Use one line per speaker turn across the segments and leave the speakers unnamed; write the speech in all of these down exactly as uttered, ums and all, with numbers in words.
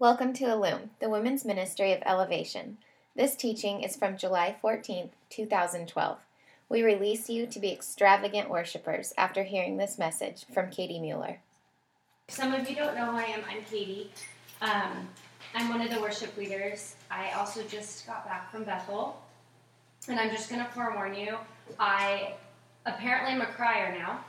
Welcome to Illume, the Women's Ministry of Elevation. This teaching is from July fourteenth, two thousand twelve. We release you to be extravagant worshipers after hearing this message from Katie Mueller.
Some of you don't know who I am. I'm Katie. Um, I'm one of the worship leaders. I also just got back from Bethel. And I'm just going to forewarn you, I apparently am a crier now.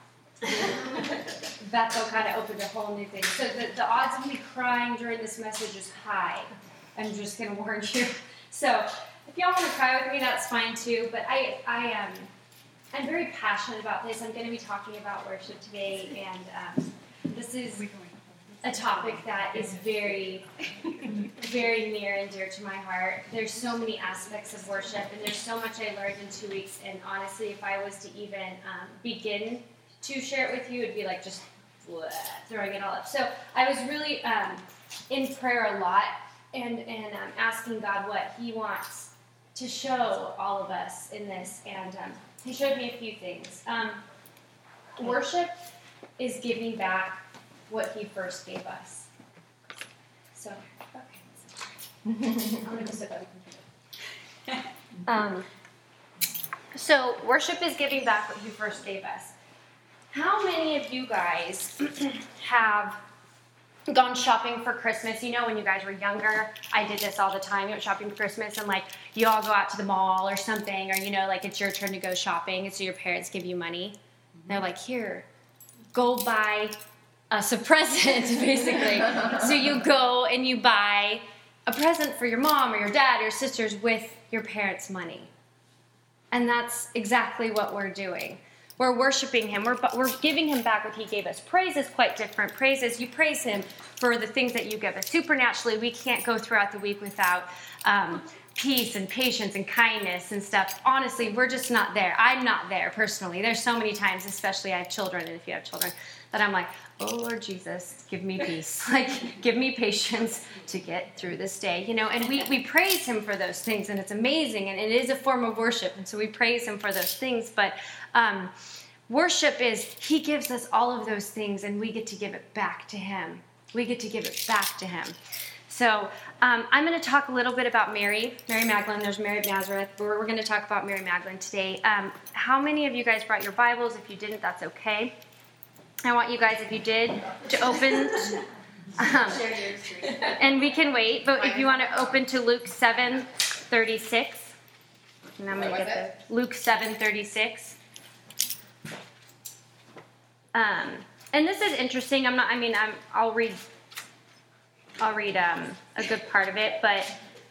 Bethel kind of opened a whole new thing. So the, the odds of me crying during this message is high. I'm just going to warn you. So if y'all want to cry with me, that's fine too. But I, I um, I'm very passionate about this. I'm going to be talking about worship today, and um, this is a topic that is very, very near and dear to my heart. There's so many aspects of worship, and there's so much I learned in two weeks. And honestly, if I was to even um, begin to share it with you, it'd be like just bleh, throwing it all up. So I was really um, in prayer a lot and, and um, asking God what He wants to show all of us in this. And um, He showed me a few things. Um, worship is giving back what He first gave us. So, okay. I'm going to go sit by the computer. um, so worship is giving back what He first gave us. How many of you guys have gone shopping for Christmas? You know, when you guys were younger, I did this all the time. You went shopping for Christmas, and like you all go out to the mall or something, or you know, like it's your turn to go shopping, and so your parents give you money. Mm-hmm. They're like, "Here, go buy us a present," basically. So you go and you buy a present for your mom or your dad or your sisters with your parents' money, and that's exactly what we're doing. We're worshiping Him. We're, we're giving Him back what He gave us. Praise is quite different. Praise is you praise Him for the things that you give us. Supernaturally, we can't go throughout the week without um, peace and patience and kindness and stuff. Honestly, we're just not there. I'm not there personally. There's so many times, especially I have children, and if you have children, that I'm like, oh, Lord Jesus, give me peace. Like, give me patience to get through this day. You know, and we, we praise Him for those things, and it's amazing, and it is a form of worship, and so we praise Him for those things. But um, worship is He gives us all of those things, and we get to give it back to Him. We get to give it back to Him. So um, I'm going to talk a little bit about Mary, Mary Magdalene. There's Mary of Nazareth. We're, we're going to talk about Mary Magdalene today. Um, how many of you guys brought your Bibles? If you didn't, that's okay. I want you guys, if you did, to open, um, and we can wait, but if you want to open to Luke seven thirty-six, and I'm going to get the Luke seven thirty-six. Um, and this is interesting. I'm not, I mean, I'm, I'll read, I'll read um, a good part of it, but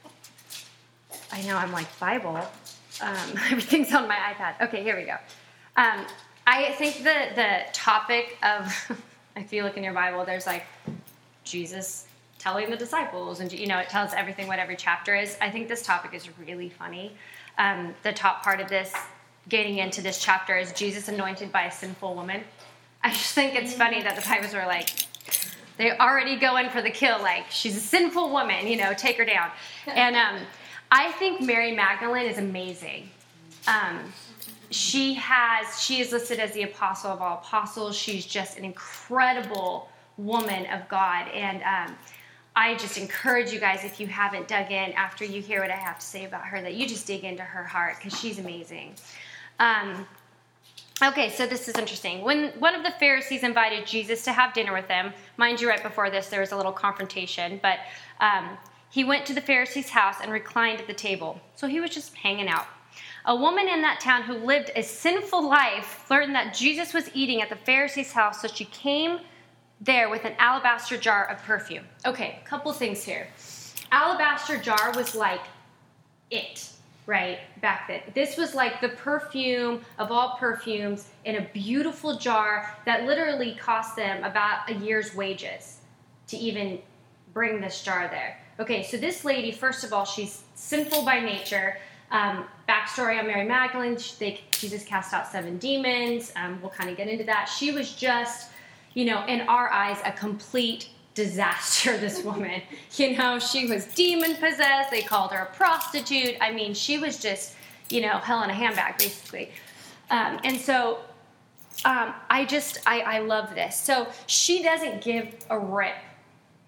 I know I'm like Bible. Um, everything's on my iPad. Okay, here we go. Um, I think the, the topic of, I feel like in your Bible, there's like Jesus telling the disciples, and you know, it tells everything what every chapter is. I think this topic is really funny. Um, the top part of this, getting into this chapter, is Jesus anointed by a sinful woman. I just think it's funny that the Bibles are like, they already go in for the kill, like, she's a sinful woman, you know, take her down. And um, I think Mary Magdalene is amazing. Um, She has, she is listed as the apostle of all apostles. She's just an incredible woman of God. And um, I just encourage you guys, if you haven't dug in after you hear what I have to say about her, that you just dig into her heart, because she's amazing. Um, okay, so this is interesting. When one of the Pharisees invited Jesus to have dinner with them, mind you, right before this, there was a little confrontation, but um, he went to the Pharisee's house and reclined at the table. So he was just hanging out. A woman in that town who lived a sinful life learned that Jesus was eating at the Pharisee's house, so she came there with an alabaster jar of perfume. Okay, a couple things here. Alabaster jar was like it, right, back then. This was like the perfume of all perfumes in a beautiful jar that literally cost them about a year's wages to even bring this jar there. Okay, so this lady, first of all, she's sinful by nature. Um, backstory on Mary Magdalene, they, Jesus cast out seven demons. Um, we'll kind of get into that. She was just, you know, in our eyes, a complete disaster, this woman. You know, she was demon-possessed. They called her a prostitute. I mean, she was just, you know, hell in a handbag, basically. Um, and so um, I just, I, I love this. So she doesn't give a rip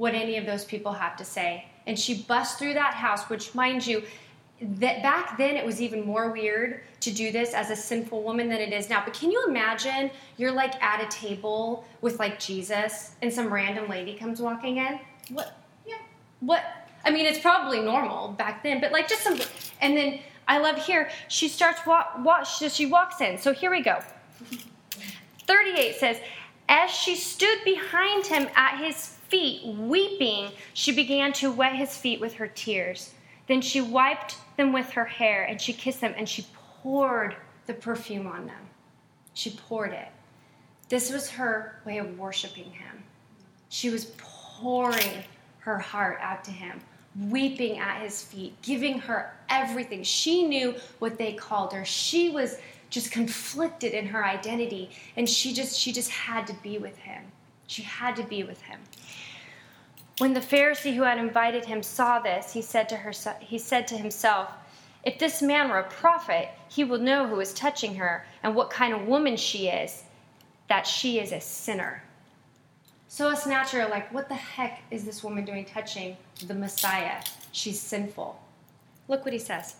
what any of those people have to say. And she busts through that house, which, mind you, that back then it was even more weird to do this as a sinful woman than it is now. But can you imagine you're like at a table with like Jesus and some random lady comes walking in? What? Yeah. What? I mean, it's probably normal back then, but like just some. And then I love here she starts walk. walk she, she walks in. So here we go. thirty-eight says, as she stood behind him at his feet, weeping, she began to wet his feet with her tears. Then she wiped them with her hair, and she kissed them, and she poured the perfume on them. She poured it. This was her way of worshiping him. She was pouring her heart out to him, weeping at his feet, giving her everything. She knew what they called her. She was just conflicted in her identity, and she just she just had to be with him. She had to be with him. When the Pharisee who had invited him saw this, he said to her, he said to himself, if this man were a prophet, he will know who is touching her and what kind of woman she is, that she is a sinner. So us naturally are like, what the heck is this woman doing touching the Messiah? She's sinful. Look what he says.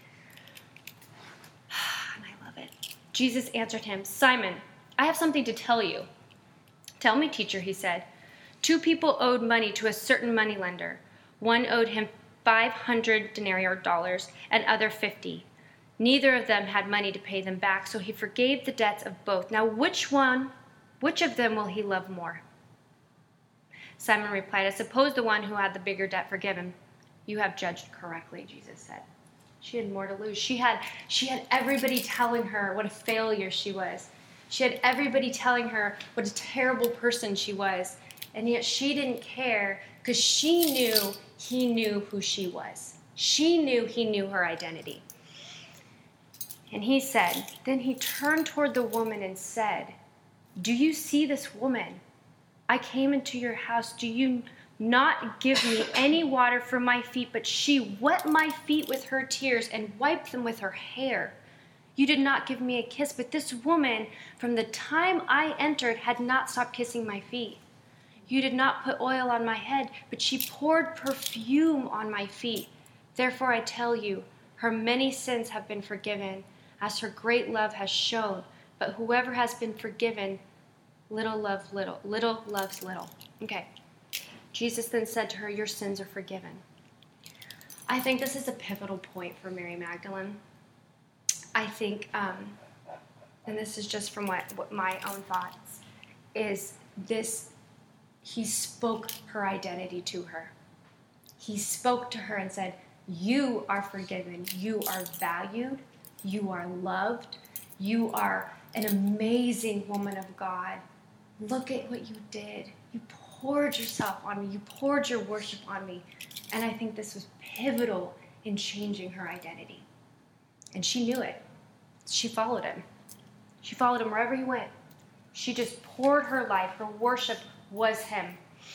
And I love it. Jesus answered him, Simon, I have something to tell you. Tell me, teacher, he said. Two people owed money to a certain moneylender. One owed him five hundred denarii or dollars, and other fifty. Neither of them had money to pay them back, so he forgave the debts of both. Now which one, which of them will he love more? Simon replied, I suppose the one who had the bigger debt forgiven. You have judged correctly, Jesus said. She had more to lose. She had, she had everybody telling her what a failure she was. She had everybody telling her what a terrible person she was. And yet she didn't care because she knew he knew who she was. She knew he knew her identity. And he said, then he turned toward the woman and said, do you see this woman? I came into your house. Do you not give me any water for my feet? But she wet my feet with her tears and wiped them with her hair. You did not give me a kiss, but this woman, from the time I entered, had not stopped kissing my feet. You did not put oil on my head, but she poured perfume on my feet. Therefore I tell you, her many sins have been forgiven, as her great love has shown. But whoever has been forgiven, little loves little. Little loves little. Okay. Jesus then said to her, your sins are forgiven. I think this is a pivotal point for Mary Magdalene. I think, um, and this is just from what, what my own thoughts, is this. He spoke her identity to her. He spoke to her and said, you are forgiven. You are valued. You are loved. You are an amazing woman of God. Look at what you did. You poured yourself on me. You poured your worship on me. And I think this was pivotal in changing her identity. And she knew it. She followed him. She followed him wherever he went. She just poured her life, her worship was him.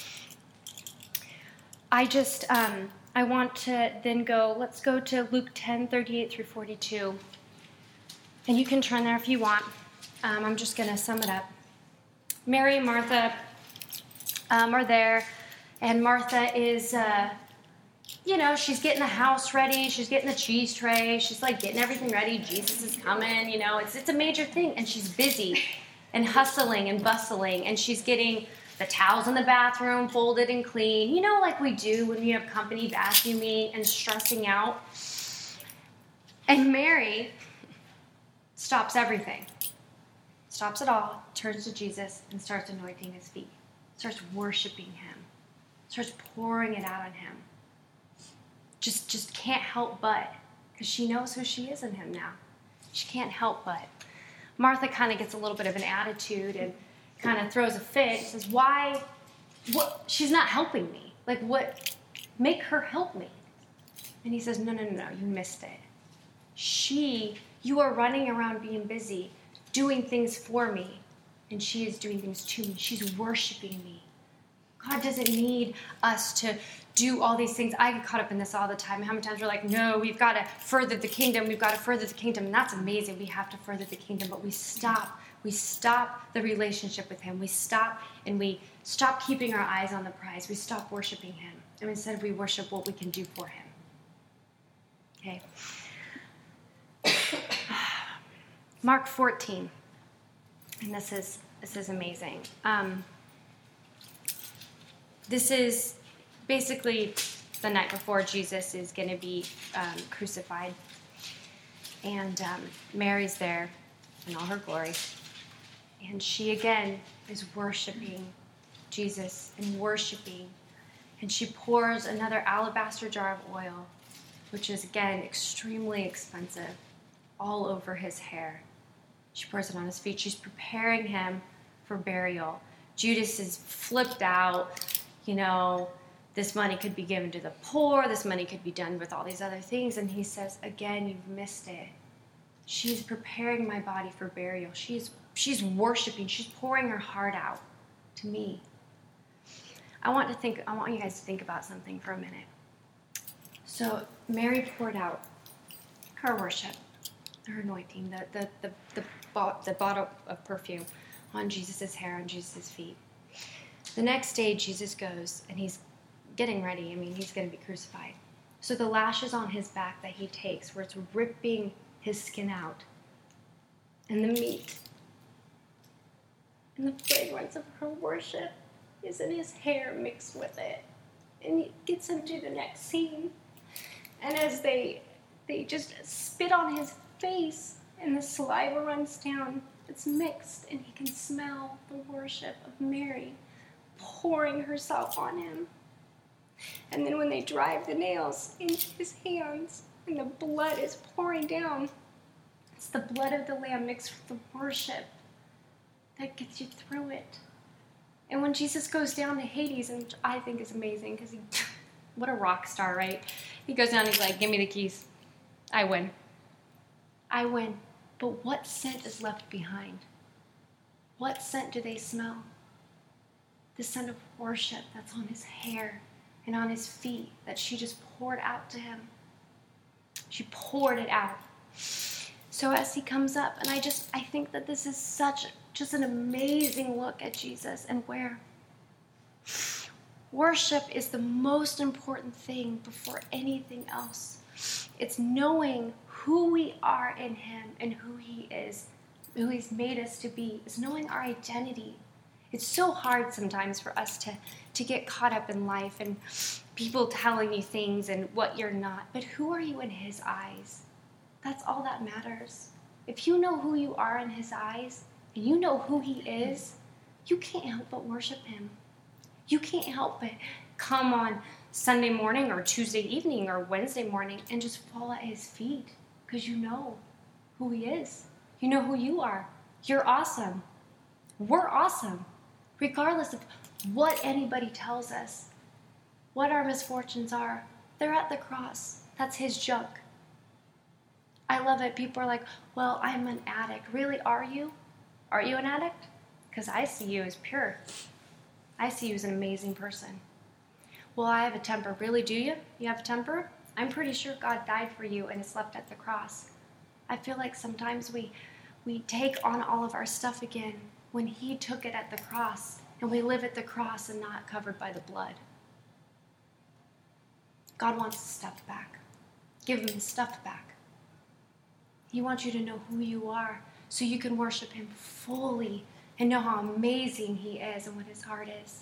I just, um, I want to then go, let's go to Luke ten, thirty-eight through forty-two. And you can turn there if you want. Um, I'm just going to sum it up. Mary and Martha um, are there, and Martha is, uh, you know, she's getting the house ready, she's getting the cheese tray, she's like getting everything ready, Jesus is coming, you know, it's, it's a major thing, and she's busy and hustling and bustling, and she's getting the towels in the bathroom folded and clean, you know, like we do when we have company vacuuming and stressing out. And Mary stops everything, stops it all, turns to Jesus and starts anointing his feet, starts worshiping him, starts pouring it out on him. Just, just can't help but, because she knows who she is in him now. She can't help but. Martha kind of gets a little bit of an attitude and kind of throws a fit. Says, why, what, she's not helping me. Like, what, make her help me. And he says, no, no, no, no, you missed it. She, you are running around being busy, doing things for me, and she is doing things to me. She's worshiping me. God doesn't need us to do all these things. I get caught up in this all the time. How many times we're like, no, we've got to further the kingdom. We've got to further the kingdom. And that's amazing. We have to further the kingdom. But we stop. We stop the relationship with him. We stop and we stop keeping our eyes on the prize. We stop worshiping him. And instead we worship what we can do for him. Okay. Mark fourteen. And this is this is amazing. Um, this is basically the night before Jesus is going to be um, crucified. And um, Mary's there in all her glory. And she, again, is worshiping Jesus and worshiping. And she pours another alabaster jar of oil, which is, again, extremely expensive, all over his hair. She pours it on his feet. She's preparing him for burial. Judas is flipped out, you know, this money could be given to the poor. This money could be done with all these other things. And he says, again, you've missed it. She's preparing my body for burial. She's she's worshiping. She's pouring her heart out to me. I want to think. I want you guys to think about something for a minute. So Mary poured out her worship, her anointing, the the the the, the, the bottle of perfume on Jesus' hair, on Jesus' feet. The next day, Jesus goes and he's getting ready. I mean, he's going to be crucified. So the lashes on his back that he takes, where it's ripping his skin out, and the meat, and the fragrance of her worship is in his hair mixed with it. And he gets him to the next scene. And as they they just spit on his face, and the saliva runs down, it's mixed, and he can smell the worship of Mary pouring herself on him. And then when they drive the nails into his hands and the blood is pouring down, it's the blood of the Lamb mixed with the worship that gets you through it. And when Jesus goes down to Hades, and which I think is amazing, because he, what a rock star, right? He goes down and he's like, give me the keys. I win. I win. But what scent is left behind? What scent do they smell? The scent of worship that's on his hair and on his feet that she just poured out to him. She poured it out. So as he comes up, and I just, I think that this is such, just an amazing look at Jesus and where worship is the most important thing before anything else. It's knowing who we are in him and who he is, who he's made us to be. It's knowing our identity. It's so hard sometimes for us to, to get caught up in life and people telling you things and what you're not. But who are you in his eyes? That's all that matters. If you know who you are in his eyes and you know who he is, you can't help but worship him. You can't help but come on Sunday morning or Tuesday evening or Wednesday morning and just fall at his feet because you know who he is. You know who you are. You're awesome. We're awesome. Regardless of what anybody tells us, what our misfortunes are, they're at the cross. That's his junk. I love it. People are like, well, I'm an addict. Really, are you? Are you an addict? Because I see you as pure. I see you as an amazing person. Well, I have a temper. Really, do you? You have a temper? I'm pretty sure God died for you and it's left at the cross. I feel like sometimes we, we take on all of our stuff again when he took it at the cross, and we live at the cross and not covered by the blood. God wants his stuff back. Give him his stuff back. He wants you to know who you are so you can worship him fully and know how amazing he is and what his heart is.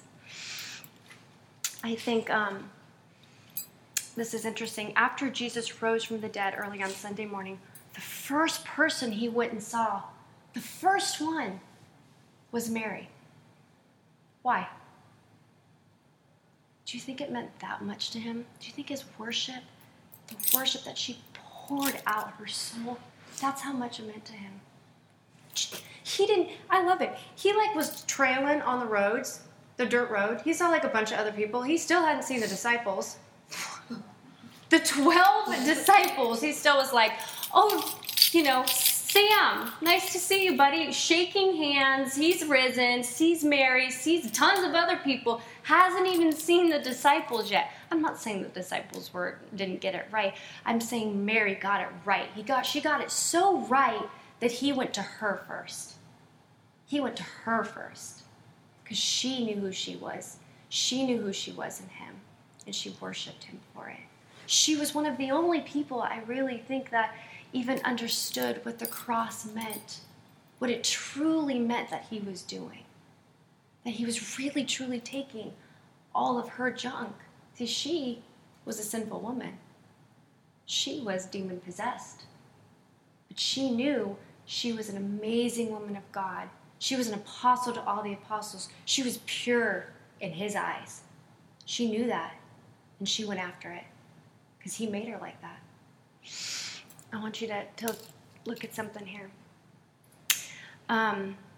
I think um, this is interesting. After Jesus rose from the dead early on Sunday morning, the first person he went and saw, the first one, was Mary. Why? Do you think it meant that much to him? Do you think his worship, the worship that she poured out her soul, that's how much it meant to him? He didn't, I love it. He like was trailing on the roads, the dirt road. He saw like a bunch of other people. He still hadn't seen the disciples. The twelve disciples, he still was like, oh, you know, Sam, nice to see you, buddy. Shaking hands. He's risen, sees Mary, sees tons of other people, hasn't even seen the disciples yet. I'm not saying the disciples were didn't get it right. I'm saying Mary got it right. He got she got it so right that he went to her first. He went to her first because she knew who she was. She knew who she was in him, and she worshiped him for it. She was one of the only people I really think that even understood what the cross meant, what it truly meant that he was doing, that he was really, truly taking all of her junk. See, she was a sinful woman. She was demon-possessed. But she knew she was an amazing woman of God. She was an apostle to all the apostles. She was pure in his eyes. She knew that, and she went after it because he made her like that. I want you to, to look at something here. Um,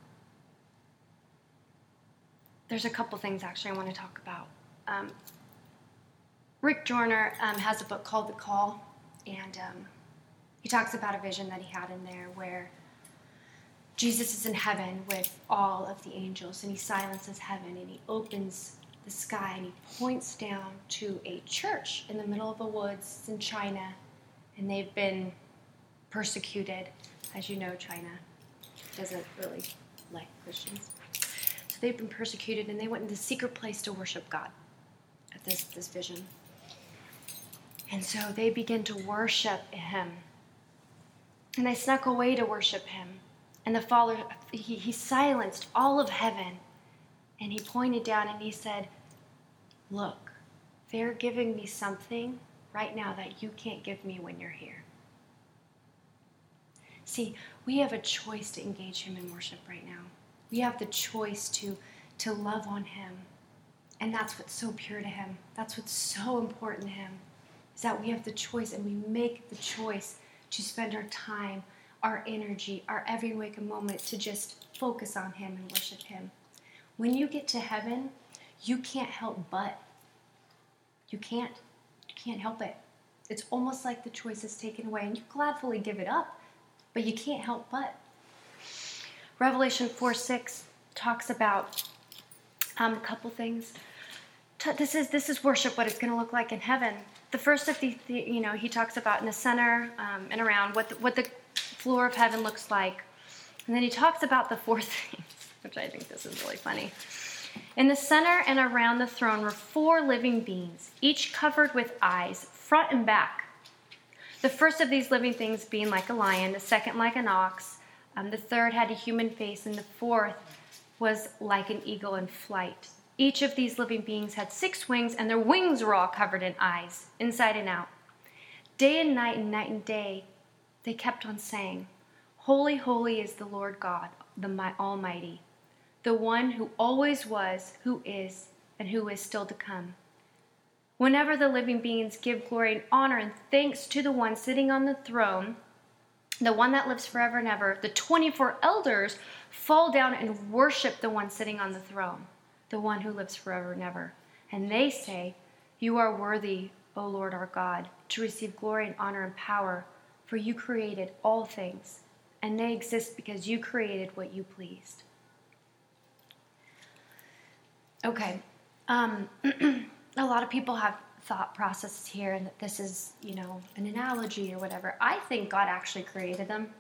there's a couple things, actually, I want to talk about. Um, Rick Joyner um, has a book called The Call, and um, he talks about a vision that he had in there where Jesus is in heaven with all of the angels, and he silences heaven, and he opens the sky, and he points down to a church in the middle of the woods in China, and they've been persecuted. As you know, China doesn't really like Christians. So they've been persecuted, and they went into the secret place to worship God at this, this vision. And so they begin to worship him. And they snuck away to worship him. And the Father, he, he silenced all of heaven. And he pointed down and he said, look, they're giving me something right now that you can't give me when you're here. See, we have a choice to engage him in worship right now. We have the choice to, to love on him. And that's what's so pure to him. That's what's so important to him, is that we have the choice, and we make the choice to spend our time, our energy, our every waking moment to just focus on him and worship him. When you get to heaven, you can't help but. You can't. You can't help it. It's almost like the choice is taken away, and you gladly give it up. But you can't help but. Revelation four six talks about um, a couple things. This is this is worship, what it's going to look like in heaven. The first of the, the you know, he talks about in the center um, and around what the, what the floor of heaven looks like. And then he talks about the four things, which I think this is really funny. In the center and around the throne were four living beings, each covered with eyes, front and back. The first of these living things being like a lion, the second like an ox, um, the third had a human face, and the fourth was like an eagle in flight. Each of these living beings had six wings, and their wings were all covered in eyes, inside and out. Day and night and night and day, they kept on saying, Holy, holy is the Lord God, the Almighty, the one who always was, who is, and who is still to come. Whenever the living beings give glory and honor and thanks to the one sitting on the throne, the one that lives forever and ever, the twenty-four elders fall down and worship the one sitting on the throne, the one who lives forever and ever. And they say, You are worthy, O Lord our God, to receive glory and honor and power, for you created all things, and they exist because you created what you pleased. Okay. Um... A lot of people have thought processes here, and that this is, you know, an analogy or whatever. I think God actually created them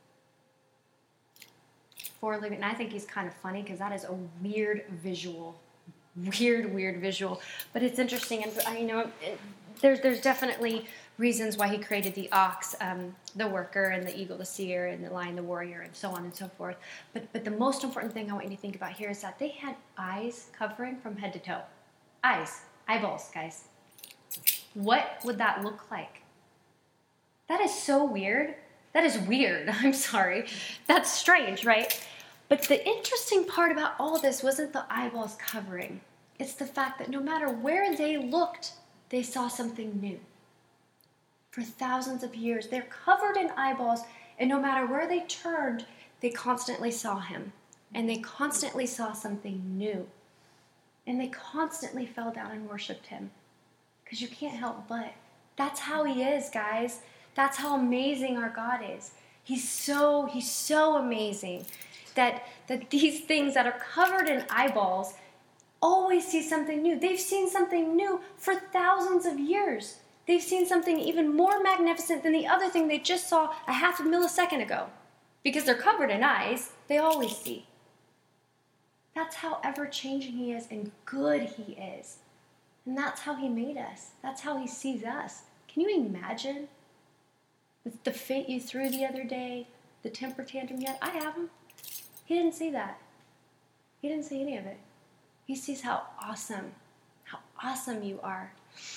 for living. And I think he's kind of funny because that is a weird visual, weird, weird visual. But it's interesting, and you know, it, there's there's definitely reasons why he created the ox, um, the worker, and the eagle, the seer, and the lion, the warrior, and so on and so forth. But but the most important thing I want you to think about here is that they had eyes covering from head to toe. Eyes. Eyeballs, guys. What would that look like? That is so weird. That is weird. I'm sorry. That's strange, right? But the interesting part about all this wasn't the eyeballs covering. It's the fact that no matter where they looked, they saw something new. For thousands of years, they're covered in eyeballs, and no matter where they turned, they constantly saw him. And they constantly saw something new. And they constantly fell down and worshiped him. Because you can't help but. That's how he is, guys. That's how amazing our God is.
He's so, he's so amazing that, that these things that are covered in eyeballs always see something new. They've seen something new for thousands of years. They've seen something even more magnificent than the other thing they just saw a half a millisecond ago. Because they're covered in eyes, they always see. That's how ever-changing he is and good he is. And that's how he made us. That's how he sees us. Can you imagine the fit you threw the other day, the temper tantrum you had? I have him. He didn't see that. He didn't see any of it. He sees how awesome, how awesome you are.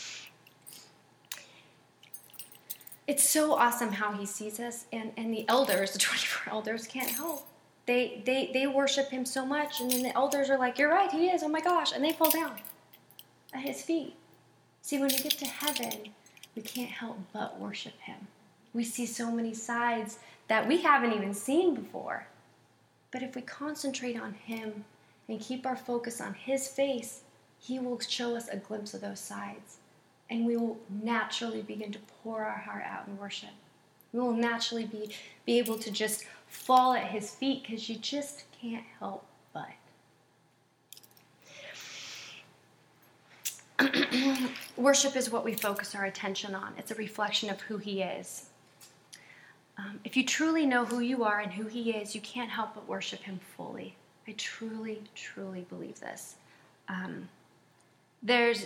It's so awesome how he sees us, and, and the elders, the twenty-four elders, can't help. They, they, they worship him so much, and then the elders are like, you're right, he is, oh my gosh, and they fall down at his feet. See, when we get to heaven, we can't help but worship him. We see so many sides that we haven't even seen before. But if we concentrate on him and keep our focus on his face, he will show us a glimpse of those sides. And we will naturally begin to pour our heart out in worship. We will naturally be, be able to just fall at his feet because you just can't help but. Worship is what we focus our attention on. It's a reflection of who he is. Um, if you truly know who you are and who he is, you can't help but worship him fully. I truly, truly believe this. Um, there's,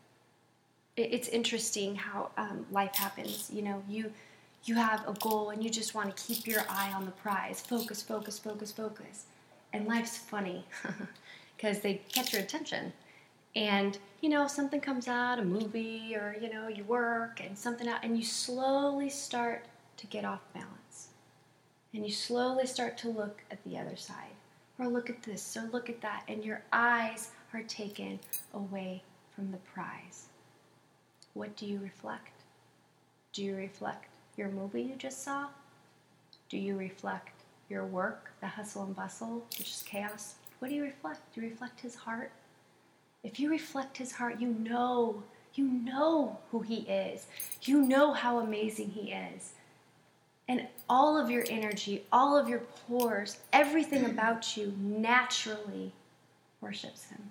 it's interesting how um, life happens. You know, you you have a goal and you just want to keep your eye on the prize. Focus, focus, focus, focus. And life's funny because they catch your attention. And, you know, something comes out, a movie, or, you know, you work and something out, and you slowly start to get off balance. And you slowly start to look at the other side. Or look at this, or look at that. And your eyes are taken away from the prize. What do you reflect? Do you reflect your movie you just saw? Do you reflect your work, the hustle and bustle, which is chaos? What do you reflect? Do you reflect his heart? If you reflect his heart, you know, you know who he is. You know how amazing he is. And all of your energy, all of your pores, everything about you naturally worships him.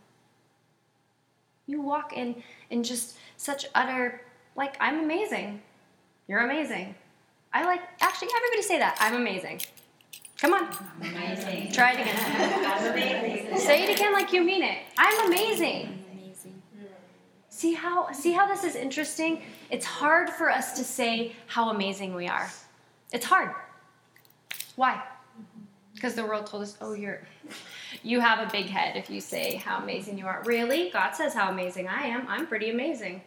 You walk in, in just such utter, like, I'm amazing. You're amazing. I like, actually, everybody say that. I'm amazing. Come on.
I'm amazing.
Try it again.
I'm amazing.
Say it again like you mean it. I'm amazing.
I'm amazing.
See how, see how this is interesting? It's hard for us to say how amazing we are. It's hard. Why? Because the world told us, oh, you're, you have a big head if you say how amazing you are. Really? God says how amazing I am. I'm pretty amazing.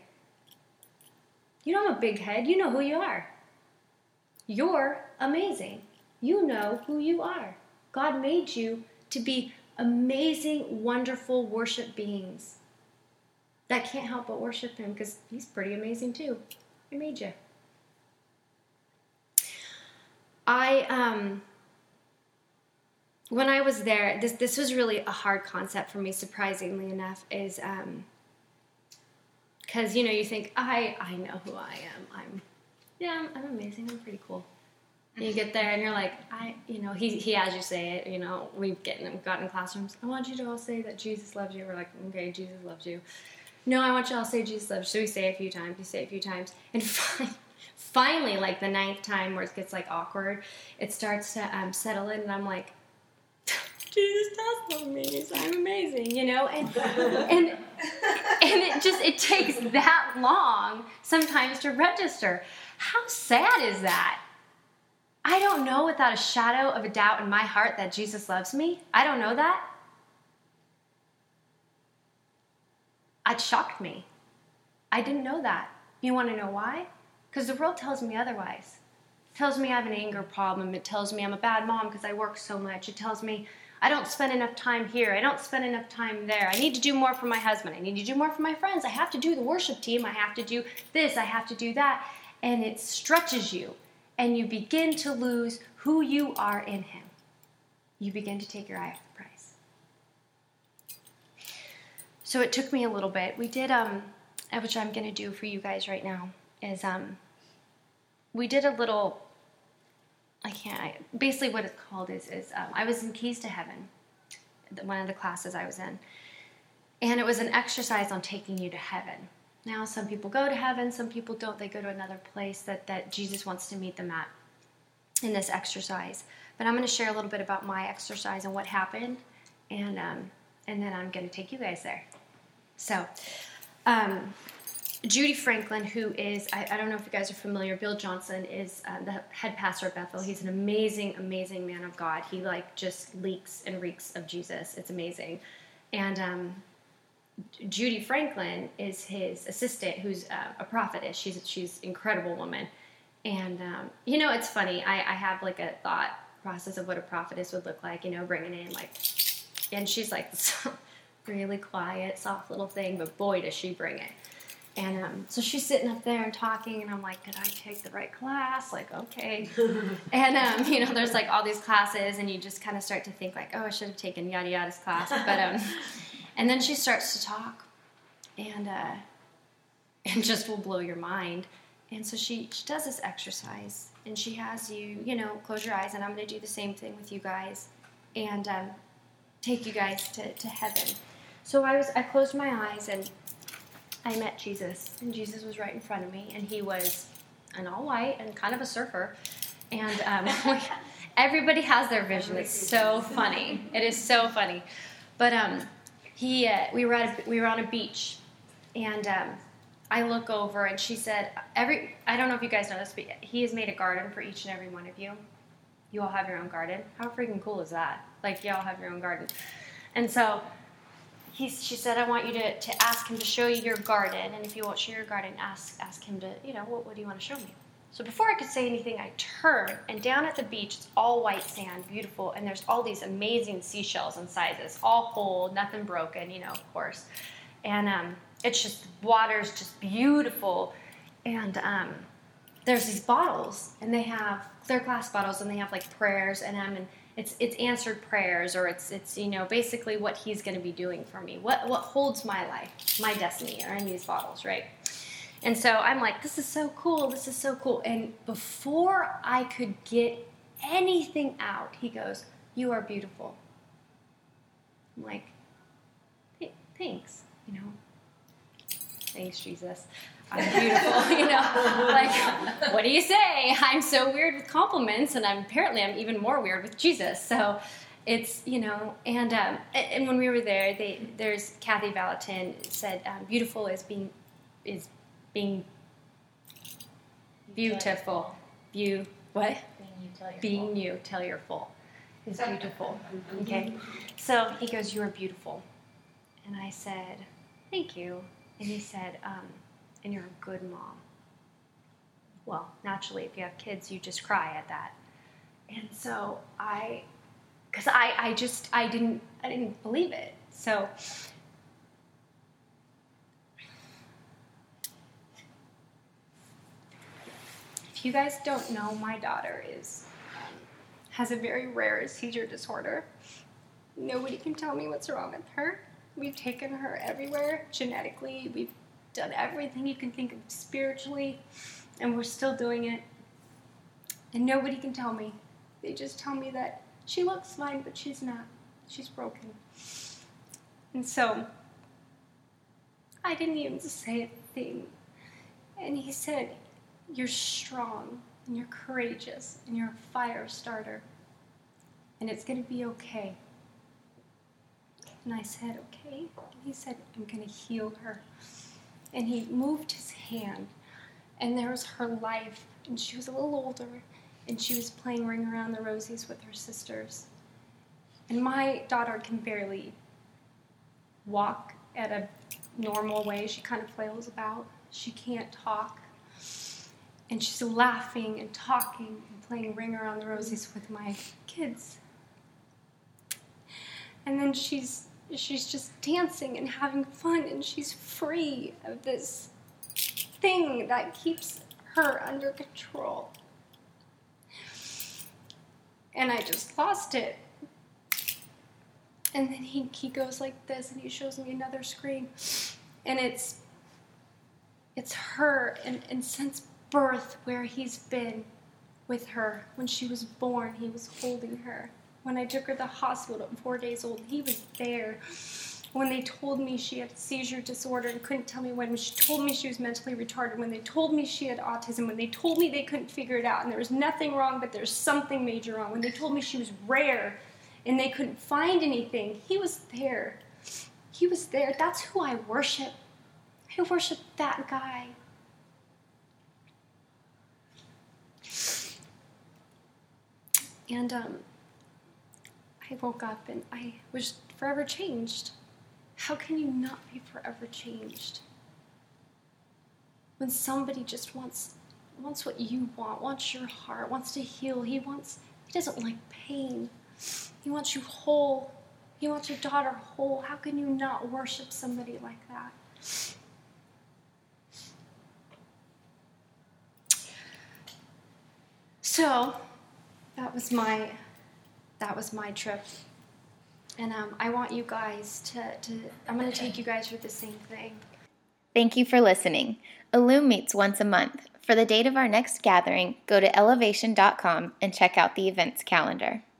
You don't have a big head. You know who you are. You're amazing. You know who you are. God made you to be amazing, wonderful worship beings that can't help but worship him because he's pretty amazing too. He made you. I, um, when I was there, this this was really a hard concept for me, surprisingly enough, is, um, because, you know, you think, I, I know who I am. I'm, yeah, I'm, I'm amazing. I'm pretty cool. And you get there and you're like, I, you know, he, he has you say it, you know, we've gotten, gotten in classrooms. I want you to all say that Jesus loves you. We're like, okay, Jesus loves you. No, I want you all to say Jesus loves you. So we say it a few times. We say it a few times. And finally, finally, like the ninth time where it gets like awkward, it starts to um, settle in and I'm like, Jesus does love me. So I'm amazing, you know? And, and, and it just, it takes that long sometimes to register. How sad is that? I don't know without a shadow of a doubt in my heart that Jesus loves me. I don't know that. It shocked me. I didn't know that. You want to know why? Because the world tells me otherwise. It tells me I have an anger problem. It tells me I'm a bad mom because I work so much. It tells me I don't spend enough time here. I don't spend enough time there. I need to do more for my husband. I need to do more for my friends. I have to do the worship team. I have to do this. I have to do that. And it stretches you. And you begin to lose who you are in him. You begin to take your eye off the prize. So it took me a little bit. We did, um, which I'm going to do for you guys right now, is um, we did a little I can't, I, basically what it's called is, is um, I was in Keys to Heaven, one of the classes I was in. And it was an exercise on taking you to heaven. Now, some people go to heaven, some people don't. They go to another place that, that Jesus wants to meet them at in this exercise. But I'm going to share a little bit about my exercise and what happened, and um, and then I'm going to take you guys there. So, um, Judy Franklin, who is, I, I don't know if you guys are familiar, Bill Johnson is uh, the head pastor of Bethel. He's an amazing, amazing man of God. He, like, just leaks and reeks of Jesus. It's amazing. And um, Judy Franklin is his assistant, who's uh, a prophetess. She's she's an incredible woman. And, um, you know, it's funny. I, I have, like, a thought process of what a prophetess would look like, you know, bringing in, like, and she's, like, this really quiet, soft little thing, but boy, does she bring it. And um, so she's sitting up there and talking, and I'm like, did I take the right class? Like, okay. And, um, you know, there's, like, all these classes, and you just kind of start to think, like, oh, I should have taken yada yada's class. But, um, and then she starts to talk, and, uh, and just will blow your mind. And so she, she does this exercise, and she has you, you know, close your eyes, and I'm going to do the same thing with you guys, and um, take you guys to, to heaven. So I was, I closed my eyes, and I met Jesus, and Jesus was right in front of me, and he was an all white and kind of a surfer, and um, everybody has their vision. It's so funny. It is so funny. But um, he, uh, we were at a, we were on a beach, and um, I look over, and she said, "Every I don't know if you guys know this, but he has made a garden for each and every one of you. You all have your own garden. How freaking cool is that? Like, you all have your own garden." And so He, she said, I want you to, to ask him to show you your garden, and if you won't show your garden, ask ask him to, you know, what, what do you want to show me? So before I could say anything, I turned, and down at the beach, it's all white sand, beautiful, and there's all these amazing seashells and sizes, all whole, nothing broken, you know, of course. And um, it's just, water's just beautiful, and um, there's these bottles, and they have, they're glass bottles, and they have, like, prayers in them, and It's it's answered prayers, or it's it's you know basically what he's going to be doing for me. What what holds my life, my destiny, are in these bottles, right? And so I'm like, this is so cool. This is so cool. And before I could get anything out, he goes, "You are beautiful." I'm like, thanks, you know. Thanks, Jesus. I'm beautiful, you know, like, what do you say? I'm so weird with compliments, and I'm apparently I'm even more weird with Jesus. So it's, you know, and um, and when we were there, they there's Kathy Valentin said, um, beautiful is being is being beautiful. View what?
Being you till you're
being
full.
you till you're full is beautiful. Okay, so he goes, "You are beautiful," and I said, "Thank you," and he said, um. "And you're a good mom." Well, naturally, if you have kids, you just cry at that. And so I, because I, I just, I didn't, I didn't believe it. So if you guys don't know, my daughter is, um, has a very rare seizure disorder. Nobody can tell me what's wrong with her. We've taken her everywhere genetically. We've done everything you can think of spiritually, and we're still doing it, and nobody can tell me. They just tell me that she looks fine, but she's not. She's broken. And so I didn't even say a thing, and he said, "You're strong, and you're courageous, and you're a fire starter, and it's going to be okay." And I said, "Okay." And he said, "I'm going to heal her." And he moved his hand, and there was her life, and she was a little older, and she was playing Ring Around the Rosies with her sisters. And my daughter can barely walk at a normal way. She kind of flails about. She can't talk. And she's laughing and talking and playing Ring Around the Rosies with my kids. And then she's She's just dancing and having fun, and she's free of this thing that keeps her under control. And I just lost it. And then he, he goes like this, and he shows me another screen. And it's it's her, and, and since birth, where he's been with her. When she was born, he was holding her. When I took her to the hospital at four days old, he was there. When they told me she had a seizure disorder and couldn't tell me when, when she told me she was mentally retarded, when they told me she had autism, when they told me they couldn't figure it out and there was nothing wrong but there's something major wrong, when they told me she was rare and they couldn't find anything, he was there. He was there. That's who I worship. I worship that guy. And um, I woke up and I was forever changed. How can you not be forever changed? When somebody just wants wants what you want, wants your heart, wants to heal, he wants, he doesn't like pain. He wants you whole. He wants your daughter whole. How can you not worship somebody like that? So, that was my that was my trip. And um, I want you guys to, to I'm going to take you guys through the same thing.
Thank you for listening. Illume meets once a month. For the date of our next gathering, go to elevation dot com and check out the events calendar.